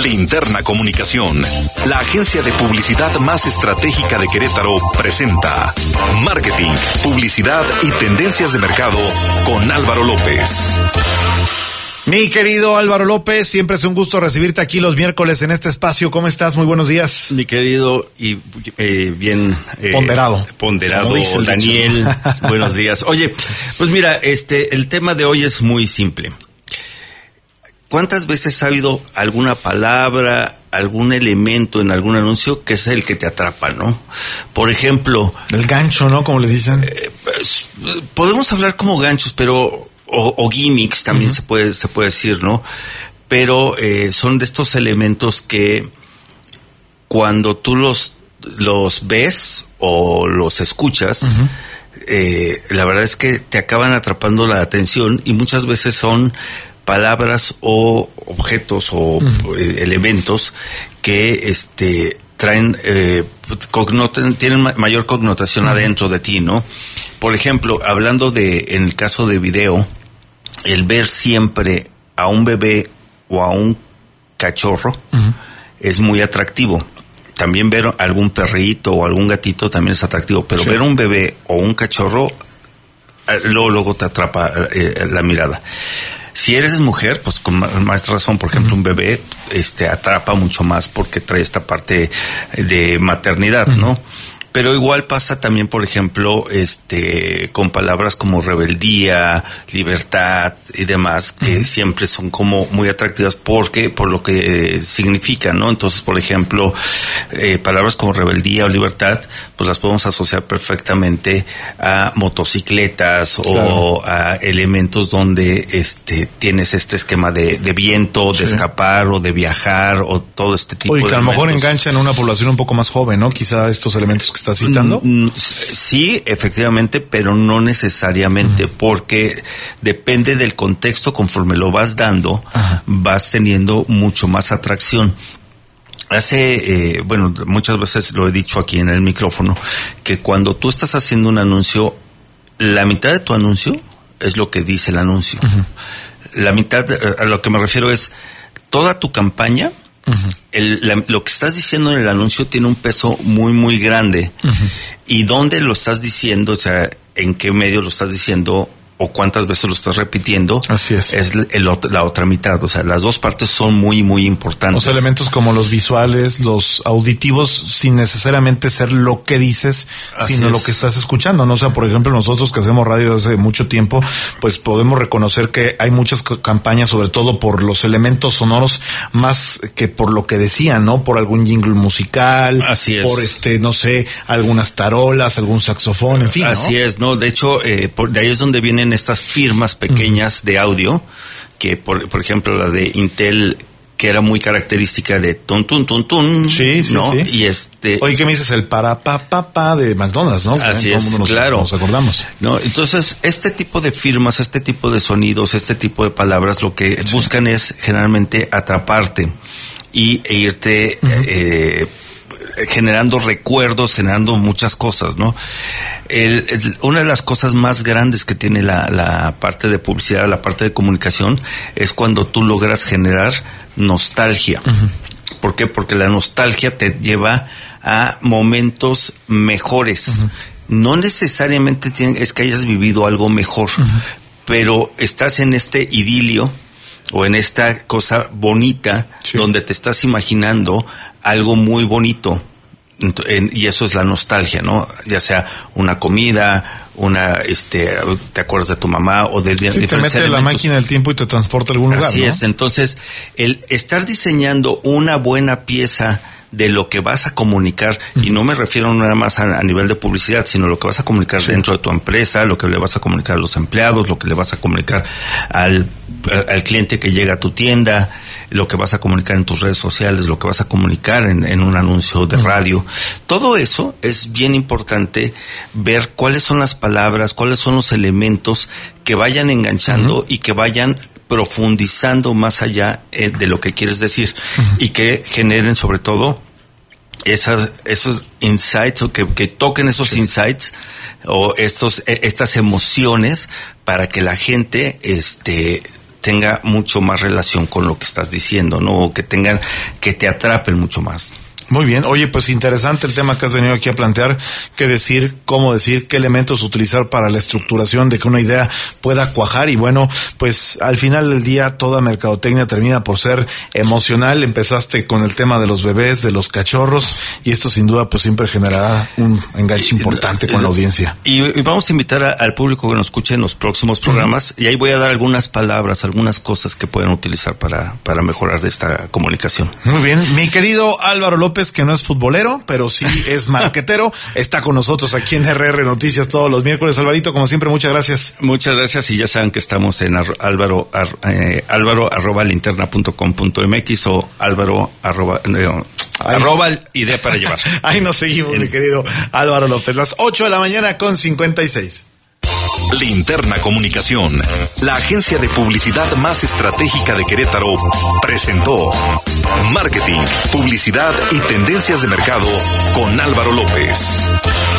Linterna Comunicación, la agencia de publicidad más estratégica de Querétaro, presenta Marketing, Publicidad y Tendencias de Mercado con Álvaro López. Mi querido Álvaro López, siempre es un gusto recibirte aquí los miércoles en este espacio. ¿Cómo estás? Muy buenos días. Mi querido y bien ponderado Daniel, dicho, ¿no? Buenos días. Oye, pues mira, el tema de hoy es muy simple. ¿Cuántas veces ha habido alguna palabra, algún elemento en algún anuncio que es el que te atrapa, ¿no? Por ejemplo... El gancho, ¿no? Como le dicen. Pues, podemos hablar como ganchos, pero... O gimmicks también se puede decir, ¿no? Pero son de estos elementos que cuando tú los ves o los escuchas, la verdad es que te acaban atrapando la atención y muchas veces son palabras o objetos o elementos que traen tienen mayor connotación adentro de ti, ¿no? Por ejemplo, hablando en el caso de video, el ver siempre a un bebé o a un cachorro es muy atractivo. También ver algún perrito o algún gatito también es atractivo, pero ver un bebé o un cachorro luego te atrapa la mirada. Si eres mujer, pues con más razón, por ejemplo, un bebé atrapa mucho más porque trae esta parte de maternidad, ¿no? Pero igual pasa también, por ejemplo, con palabras como rebeldía, libertad y demás, que siempre son como muy atractivas por lo que significan, ¿no? Entonces, por ejemplo, palabras como rebeldía o libertad, pues las podemos asociar perfectamente a motocicletas, claro, o a elementos donde tienes este esquema de viento, de escapar o de viajar o todo este tipo de elementos. Oye, que a lo mejor enganchan a una población un poco más joven, ¿no? Quizá estos elementos que estás citando. Sí, efectivamente, pero no necesariamente, porque depende del contexto. Conforme lo vas dando, vas teniendo mucho más atracción. Muchas veces lo he dicho aquí en el micrófono, que cuando tú estás haciendo un anuncio, la mitad de tu anuncio es lo que dice el anuncio. La mitad, a lo que me refiero es toda tu campaña. Lo que estás diciendo en el anuncio tiene un peso muy, muy grande. ¿Y dónde lo estás diciendo? O sea, ¿en qué medio lo estás diciendo? ¿O cuántas veces lo estás repitiendo? Así es. Es la otra mitad. O sea, las dos partes son muy, muy importantes. Los elementos como los visuales, los auditivos, sin necesariamente ser lo que dices, sino lo que estás escuchando, ¿no? O sea, por ejemplo, nosotros que hacemos radio desde mucho tiempo, pues podemos reconocer que hay muchas campañas, sobre todo por los elementos sonoros, más que por lo que decían, ¿no? Por algún jingle musical. Así es. Por no sé, algunas tarolas, algún saxofón, en fin, ¿no? Así es, ¿no? De hecho, de ahí es donde vienen estas firmas pequeñas de audio, que por ejemplo la de Intel, que era muy característica de tun tun tun tun, sí, ¿no? Sí. Y Oye, ¿qué me dices? El para pa de McDonald's, ¿no? Así es, claro. Nos acordamos. No, entonces, este tipo de firmas, este tipo de sonidos, este tipo de palabras, lo que buscan es generalmente atraparte e irte generando recuerdos, generando muchas cosas, ¿no? Una de las cosas más grandes que tiene la parte de publicidad, la parte de comunicación, es cuando tú logras generar nostalgia. ¿Por qué? Porque la nostalgia te lleva a momentos mejores. No necesariamente es que hayas vivido algo mejor, pero estás en este idilio o en esta cosa bonita, donde te estás imaginando algo muy bonito, y eso es la nostalgia, ¿no? Ya sea una comida, te acuerdas de tu mamá o de diferentes te mete la máquina del tiempo y te transporta a algún lugar, Así ¿no? es. Entonces, el estar diseñando una buena pieza de lo que vas a comunicar, y no me refiero nada más a nivel de publicidad, sino lo que vas a comunicar dentro de tu empresa, lo que le vas a comunicar a los empleados, lo que le vas a comunicar al cliente que llega a tu tienda, lo que vas a comunicar en tus redes sociales, lo que vas a comunicar en un anuncio de radio. Todo eso es bien importante, ver cuáles son las palabras, cuáles son los elementos que vayan enganchando y que vayan profundizando más allá de lo que quieres decir, y que generen sobre todo esos insights, o que toquen esos insights o estas emociones, para que la gente tenga mucho más relación con lo que estás diciendo, ¿no? O que te atrapen mucho más. Muy bien. Oye, pues interesante el tema que has venido aquí a plantear, qué decir, cómo decir, qué elementos utilizar para la estructuración de que una idea pueda cuajar. Y bueno, pues al final del día toda mercadotecnia termina por ser emocional. Empezaste con el tema de los bebés, de los cachorros, y esto sin duda pues siempre generará un enganche importante con la audiencia. Y vamos a invitar al público que nos escuche en los próximos programas, y ahí voy a dar algunas palabras, algunas cosas que pueden utilizar para mejorar de esta comunicación. Muy bien. Mi querido Álvaro López, que no es futbolero, pero sí es marquetero, está con nosotros aquí en RR Noticias todos los miércoles. Alvarito, como siempre, muchas gracias. Muchas gracias, y ya saben que estamos en álvaro@linterna.com.mx o arroba idea para llevar. Ahí nos seguimos, mi querido Álvaro López. Las 8:56 a.m. Linterna Comunicación, la agencia de publicidad más estratégica de Querétaro, presentó Marketing, Publicidad y Tendencias de Mercado con Álvaro López.